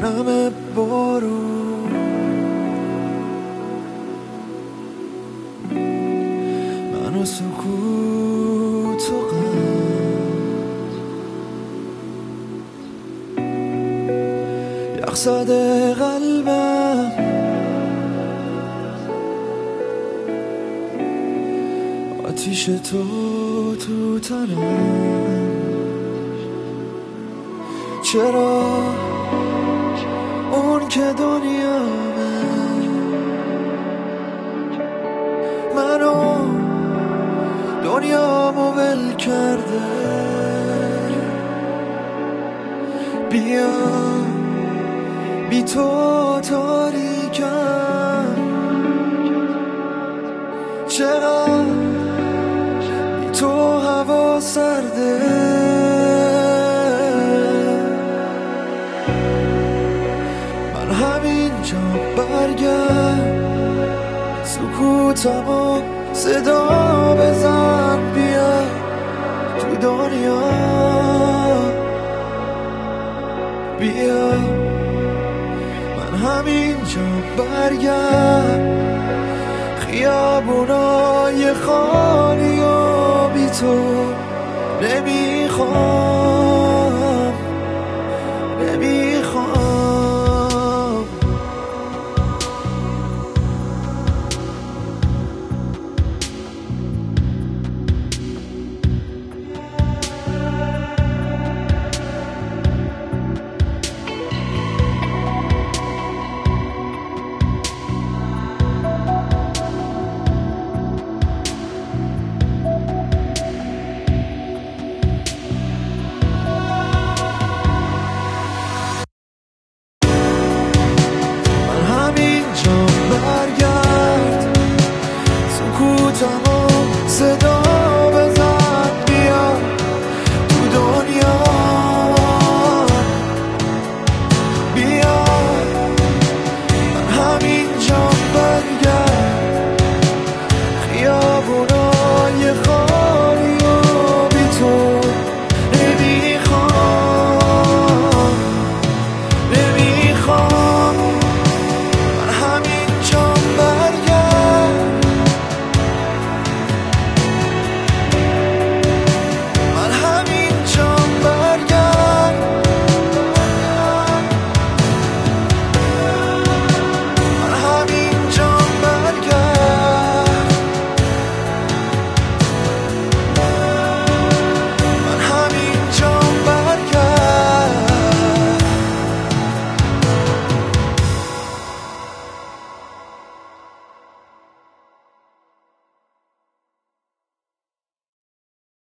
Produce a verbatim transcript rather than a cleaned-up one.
نم بارون، من و سکوت و غم، یخزد قلبم آتیش تو تو تنم. چرا اون که دنیامه منو دنیامو ول کرده؟ بیا بی تو تاریکم، چرا بی تو هوا سرده؟ من همینجا برگرد، سکوتمو صدا بزن، بیا تو دنیا، بیا. من همینجا برگرد، خیابونای خالی و بی تو نمیخوام.